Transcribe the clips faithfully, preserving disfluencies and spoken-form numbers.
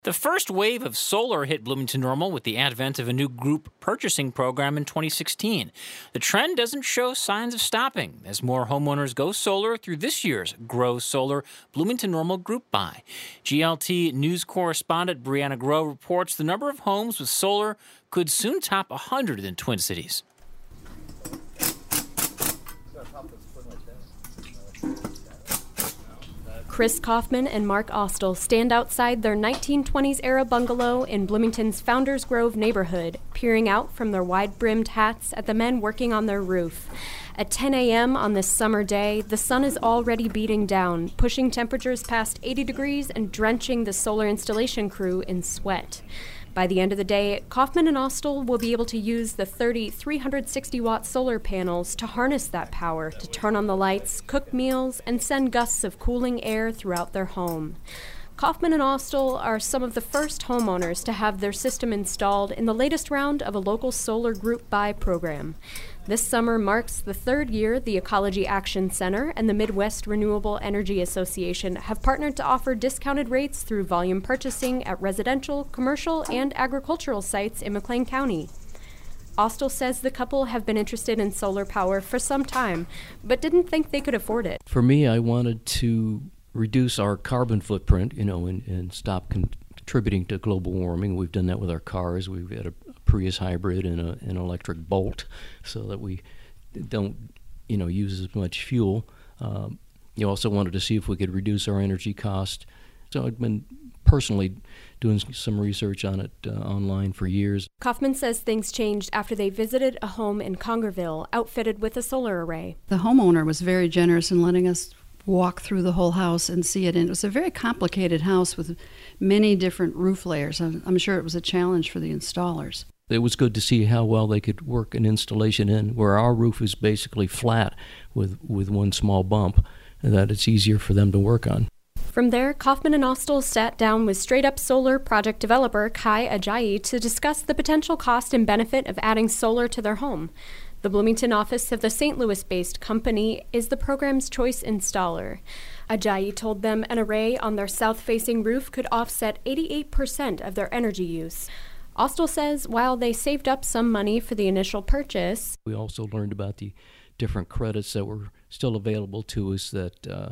The first wave of solar hit Bloomington Normal with the advent of a new group purchasing program in twenty sixteen. The trend doesn't show signs of stopping as more homeowners go solar through this year's Grow Solar Bloomington Normal Group Buy. G L T News correspondent Brianna Grow reports the number of homes with solar could soon top one hundred in Twin Cities. Chris Kaufman and Mark Ostel stand outside their nineteen twenties-era bungalow in Bloomington's Founders Grove neighborhood, peering out from their wide-brimmed hats at the men working on their roof. At ten a.m. on this summer day, the sun is already beating down, pushing temperatures past eighty degrees and drenching the solar installation crew in sweat. By the end of the day, Kaufman and Ostel will be able to use the thirty three hundred sixty watt solar panels to harness that power to turn on the lights, cook meals, and send gusts of cooling air throughout their home. Kaufman and Ostel are some of the first homeowners to have their system installed in the latest round of a local solar group buy program. This summer marks the third year the Ecology Action Center and the Midwest Renewable Energy Association have partnered to offer discounted rates through volume purchasing at residential, commercial, and agricultural sites in McLean County. Ostel says the couple have been interested in solar power for some time, but didn't think they could afford it. For me, I wanted to reduce our carbon footprint, you know, and, and stop con- contributing to global warming. We've done that with our cars. We've had a Prius hybrid and a, an electric Bolt, so that we don't, you know, use as much fuel. Um, you also wanted to see if we could reduce our energy cost. So I've been personally doing some research on it uh, online for years. Kaufman says things changed after they visited a home in Congerville outfitted with a solar array. The homeowner was very generous in letting us walk through the whole house and see it. And it was a very complicated house with many different roof layers. I'm, I'm sure it was a challenge for the installers. It was good to see how well they could work an installation in where our roof is basically flat with, with one small bump, and that it's easier for them to work on. From there, Kaufman and Ostel sat down with Straight Up Solar project developer Kai Ajayi to discuss the potential cost and benefit of adding solar to their home. The Bloomington office of the Saint Louis-based company is the program's choice installer. Ajayi told them an array on their south-facing roof could offset eighty-eight percent of their energy use. Ostel says while they saved up some money for the initial purchase, we also learned about the different credits that were still available to us that uh,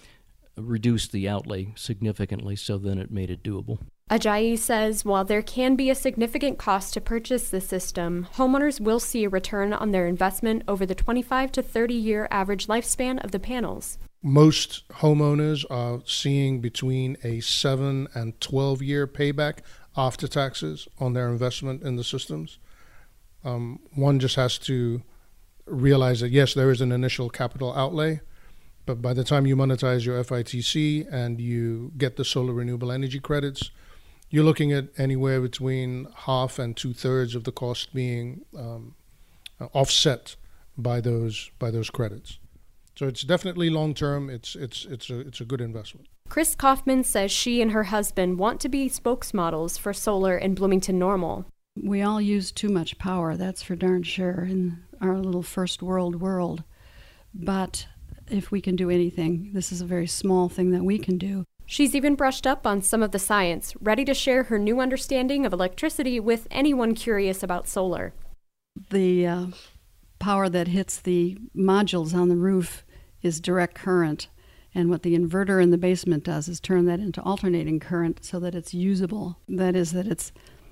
reduced the outlay significantly, so then it made it doable. Ajayi says while there can be a significant cost to purchase the system, homeowners will see a return on their investment over the twenty-five to thirty year average lifespan of the panels. Most homeowners are seeing between a seven and twelve year payback after taxes on their investment in the systems. Um, one just has to realize that, yes, there is an initial capital outlay, but by the time you monetize your F I T C and you get the solar renewable energy credits, you're looking at anywhere between half and two-thirds of the cost being um, offset by those by those credits. So it's definitely long-term. It's it's it's a it's a good investment. Chris Kaufman says she and her husband want to be spokesmodels for solar in Bloomington Normal. We all use too much power, that's for darn sure, in our little first world world. But if we can do anything, this is a very small thing that we can do. She's even brushed up on some of the science, ready to share her new understanding of electricity with anyone curious about solar. The uh, power that hits the modules on the roof is direct current, and what the inverter in the basement does is turn that into alternating current so that it's usable. That is, that it's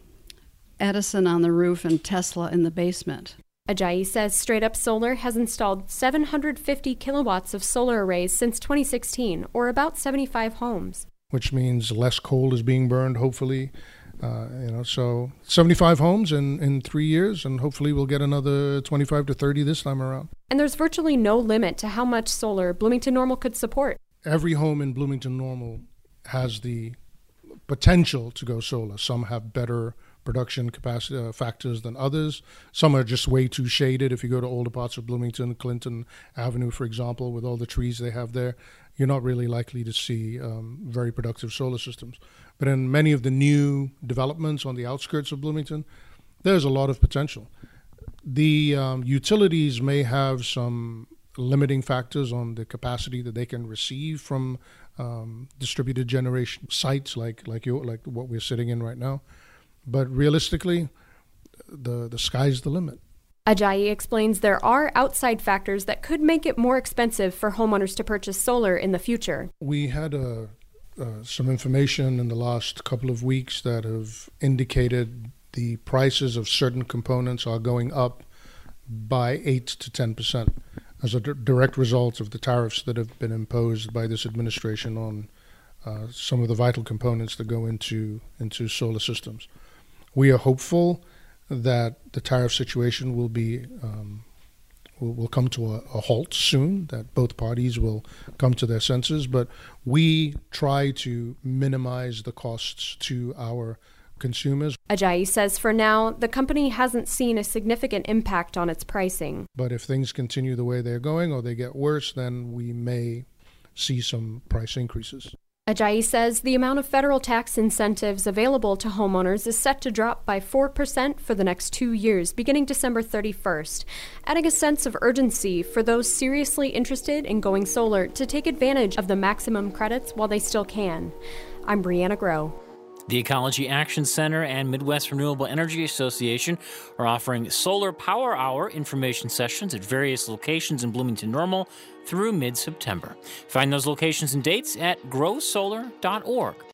Edison on the roof and Tesla in the basement. Ajayi says Straight Up Solar has installed seven hundred fifty kilowatts of solar arrays since twenty sixteen, or about seventy-five homes. Which means less coal is being burned, hopefully. Uh, you know, so seventy-five homes in, in three years, and hopefully we'll get another twenty-five to thirty this time around. And there's virtually no limit to how much solar Bloomington Normal could support. Every home in Bloomington Normal has the potential to go solar. Some have better production capacity uh, factors than others. Some are just way too shaded. If you go to older parts of Bloomington, Clinton Avenue, for example, with all the trees they have there, you're not really likely to see um, very productive solar systems. But in many of the new developments on the outskirts of Bloomington, there's a lot of potential. The um, utilities may have some limiting factors on the capacity that they can receive from um, distributed generation sites like like you like what we're sitting in right now. But realistically, the the sky's the limit. Ajayi explains there are outside factors that could make it more expensive for homeowners to purchase solar in the future. We had a, uh, some information in the last couple of weeks that have indicated the prices of certain components are going up by eight to ten percent as a d- direct result of the tariffs that have been imposed by this administration on uh, some of the vital components that go into into solar systems. We are hopeful that the tariff situation will be um, will, will come to a, a halt soon, that both parties will come to their senses, but we try to minimize the costs to our consumers. Ajayi says for now, the company hasn't seen a significant impact on its pricing. But if things continue the way they're going or they get worse, then we may see some price increases. Ajayi says the amount of federal tax incentives available to homeowners is set to drop by four percent for the next two years, beginning December thirty-first, adding a sense of urgency for those seriously interested in going solar to take advantage of the maximum credits while they still can. I'm Brianna Groh. The Ecology Action Center and Midwest Renewable Energy Association are offering Solar Power Hour information sessions at various locations in Bloomington Normal through mid-September. Find those locations and dates at grow solar dot org.